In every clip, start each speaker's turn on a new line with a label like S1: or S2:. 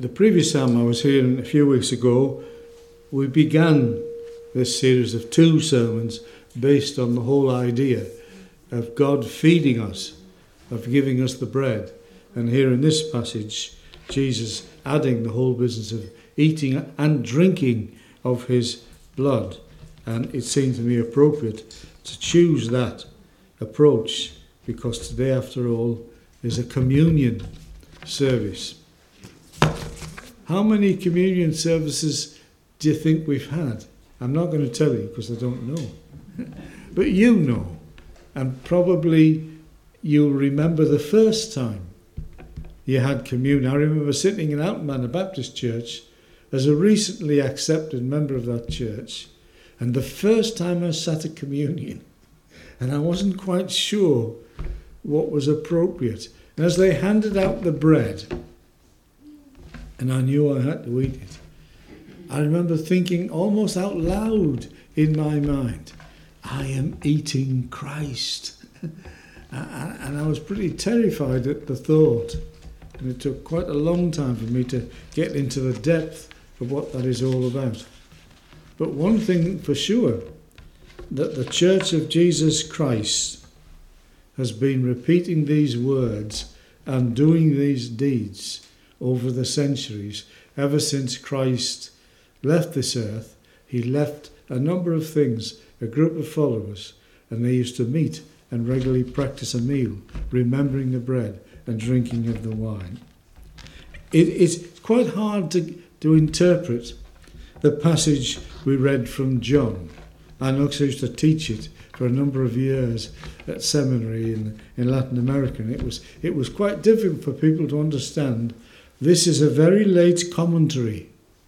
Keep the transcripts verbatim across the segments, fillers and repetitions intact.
S1: The previous time I was here a few weeks ago, we began this series of two sermons based on the whole idea of God feeding us, of giving us the bread. And here in this passage, Jesus adding the whole business of eating and drinking of his blood. And it seemed to me appropriate to choose that approach because today, after all, is a communion service. How many communion services do you think we've had? I'm not going to tell you because I don't know. But you know, and probably you'll remember the first time you had communion. I remember sitting in Alton Baptist Church as a recently accepted member of that church, and the first time I sat at communion, and I wasn't quite sure what was appropriate. And as they handed out the bread, and I knew I had to eat it, I remember thinking almost out loud in my mind, I am eating Christ. And I was pretty terrified at the thought. And it took quite a long time for me to get into the depth of what that is all about. But one thing for sure, that the Church of Jesus Christ has been repeating these words and doing these deeds over the centuries. Ever since Christ left this earth, he left a number of things, a group of followers, and they used to meet and regularly practice a meal, remembering the bread and drinking of the wine. It, it's quite hard to, to interpret the passage we read from John. I also used to teach it for a number of years at seminary in, in Latin America, and it was, it was quite difficult for people to understand. This is a very late commentary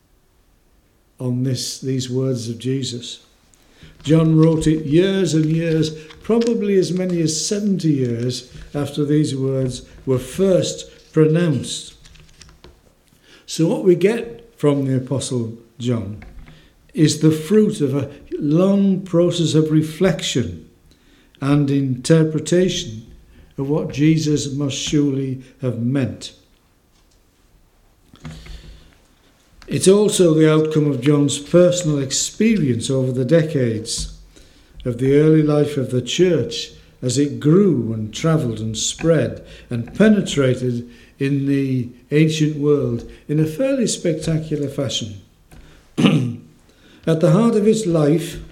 S1: on this, these words of Jesus. John wrote it years and years, probably as many as seventy years after these words were first pronounced. So what we get from the Apostle John is the fruit of a long process of reflection and interpretation of what Jesus must surely have meant. It's also the outcome of John's personal experience over the decades of the early life of the church as it grew and travelled and spread and penetrated in the ancient world in a fairly spectacular fashion. At the heart of its life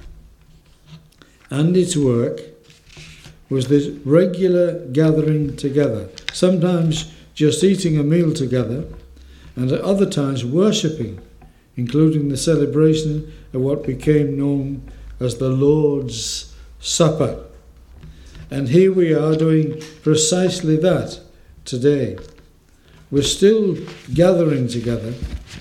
S1: and its work was this regular gathering together, sometimes just eating a meal together, and at other times worshipping, including the celebration of what became known as the Lord's Supper. And here we are doing precisely that today. We're still gathering together,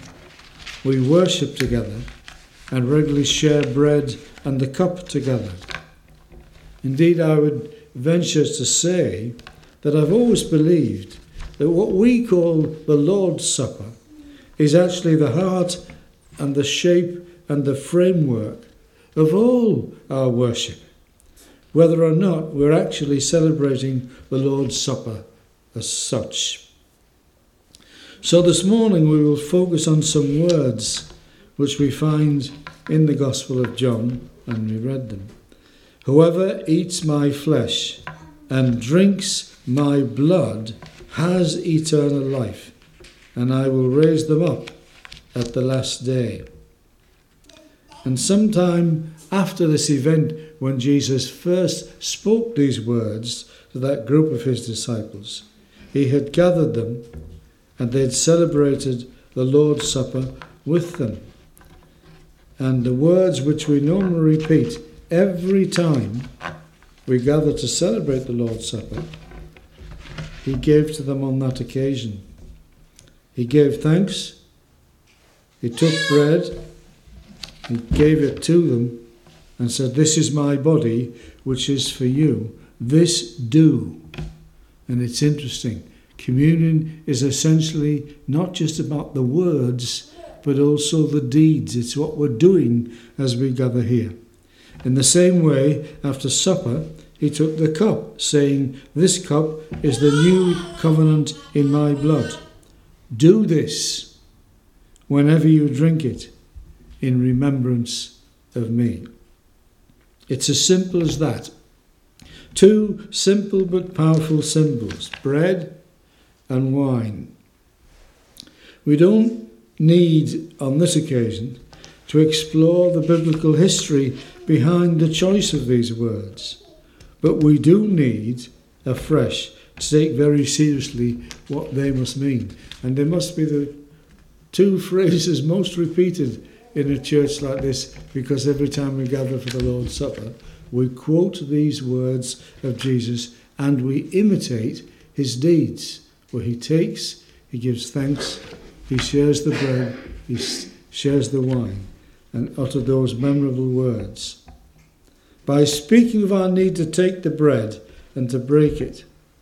S1: we worship together, and regularly share bread and the cup together. Indeed, I would venture to say that I've always believed that what we call the Lord's Supper is actually the heart and the shape and the framework of all our worship, whether or not we're actually celebrating the Lord's Supper as such. So this morning we will focus on some words which we find in the Gospel of John, and we read them. Whoever eats my flesh and drinks my blood has eternal life, and I will raise them up at the last day. And sometime after this event, when Jesus first spoke these words to that group of his disciples, he had gathered them and they had celebrated the Lord's Supper with them. And the words which we normally repeat every time we gather to celebrate the Lord's Supper, he gave to them on that occasion. He gave thanks, he took bread, he gave it to them and said, "This is my body, which is for you. This do." And it's interesting. Communion is essentially not just about the words, but also the deeds. It's what we're doing as we gather here. In the same way, after supper, he took the cup, saying, "This cup is the new covenant in my blood. Do this whenever you drink it, in remembrance of me. It's as simple as that. Two simple but powerful symbols, bread and wine. We don't need, on this occasion, to explore the biblical history behind the choice of these words, but we do need afresh to take very seriously what they must mean. And they must be the two phrases most repeated in a church like this, because every time we gather for the Lord's Supper, we quote these words of Jesus and we imitate his deeds, where he takes, he gives thanks, he shares the bread, he shares the wine, and utter those memorable words. By speaking of our need to take the bread and to break it,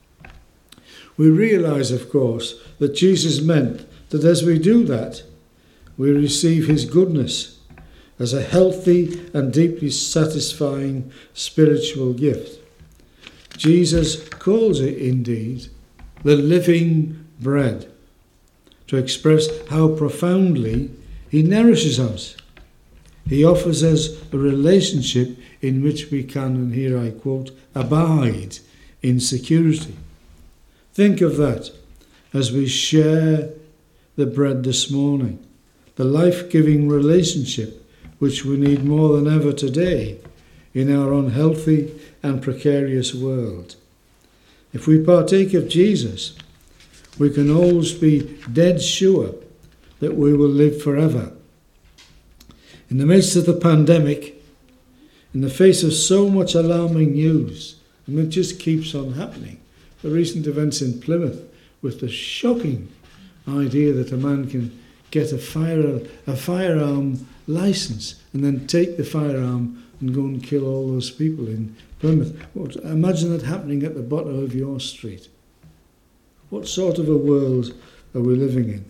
S1: we realise, of course, that Jesus meant that as we do that, we receive his goodness as a healthy and deeply satisfying spiritual gift. Jesus calls it, indeed, the living bread, to express how profoundly he nourishes us. He offers us a relationship in which we can, and here I quote, abide in security. Think of that as we share the bread this morning, the life-giving relationship which we need more than ever today in our unhealthy and precarious world. If we partake of Jesus, we can always be dead sure that we will live forever. In the midst of the pandemic, in the face of so much alarming news, and it just keeps on happening, the recent events in Plymouth with the shocking idea that a man can get a fire a firearm license and then take the firearm and go and kill all those people in Plymouth. Well, imagine that happening at the bottom of your street. What sort of a world are we living in?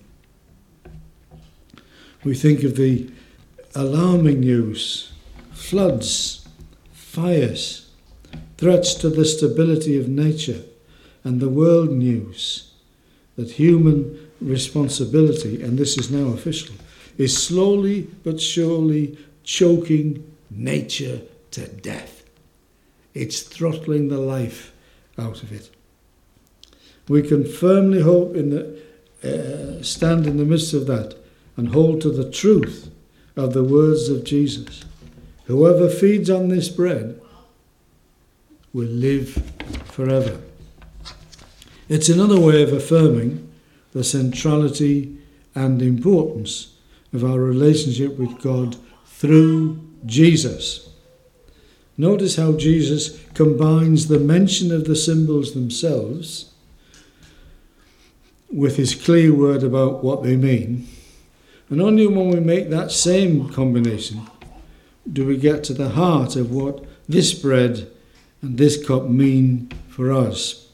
S1: We think of the alarming news, floods, fires, threats to the stability of nature, and the world news that human responsibility, and this is now official, is slowly but surely choking nature to death. It's throttling the life out of it. We can firmly hope in the, uh, stand in the midst of that and hold to the truth of the words of Jesus. Whoever feeds on this bread will live forever. It's another way of affirming the centrality and importance of our relationship with God through Jesus. Notice how Jesus combines the mention of the symbols themselves with his clear word about what they mean. And only when we make that same combination do we get to the heart of what this bread and this cup mean for us.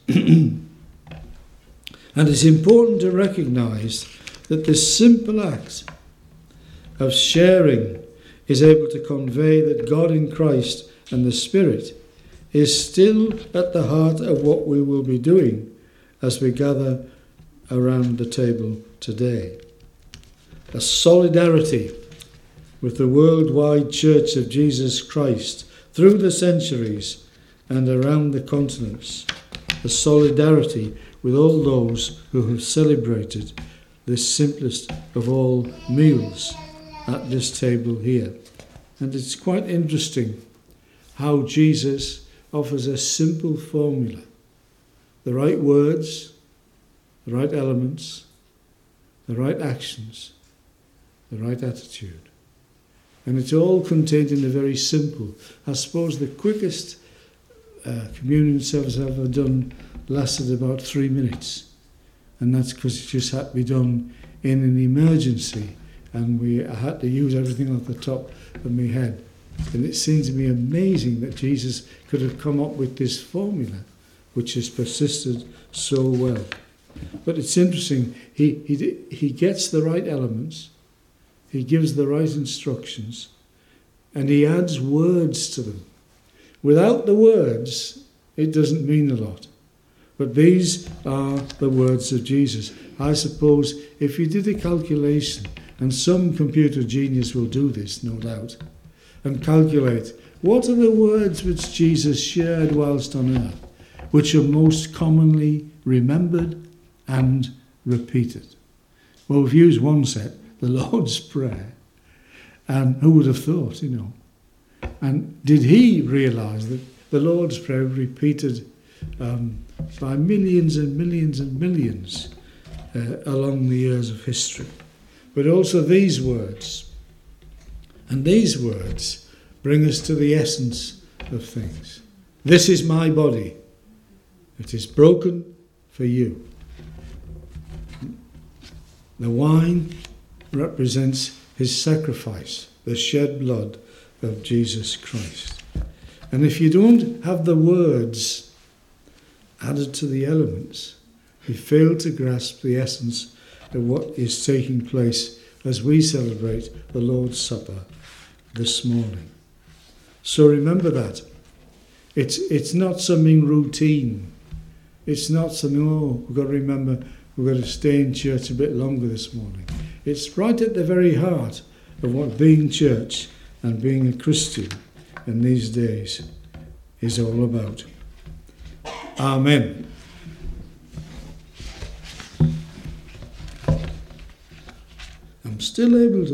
S1: And it's important to recognise that this simple act of sharing is able to convey that God in Christ and the Spirit is still at the heart of what we will be doing as we gather around the table today. A solidarity with the worldwide Church of Jesus Christ through the centuries and around the continents. A solidarity with all those who have celebrated this simplest of all meals at this table here. And it's quite interesting how Jesus offers a simple formula. The right words, the right elements, the right actions, the right attitude. And it's all contained in a very simple. I suppose the quickest uh, communion service I've ever done lasted about three minutes. And that's because it just had to be done in an emergency. And we I had to use everything off the top of my head. And it seems to me amazing that Jesus could have come up with this formula, which has persisted so well. But it's interesting, he, he, he gets the right elements, he gives the right instructions, and he adds words to them. Without the words, it doesn't mean a lot. But these are the words of Jesus. I suppose if you did a calculation And some computer genius will do this, no doubt, and calculate what are the words which Jesus shared whilst on earth, which are most commonly remembered and repeated. Well, we've used one set, the Lord's Prayer, and who would have thought, you know? And did he realise that the Lord's Prayer repeated um, by millions and millions and millions uh, along the years of history? But also these words. And these words bring us to the essence of things. This is my body. It is broken for you. The wine represents his sacrifice, the shed blood of Jesus Christ. And if you don't have the words added to the elements, you fail to grasp the essence of what is taking place as we celebrate the Lord's Supper this morning. So remember that. It's, it's not something routine. It's not something, oh, we've got to remember we've got to stay in church a bit longer this morning. It's right at the very heart of what being church and being a Christian in these days is all about. Amen. I'm still able to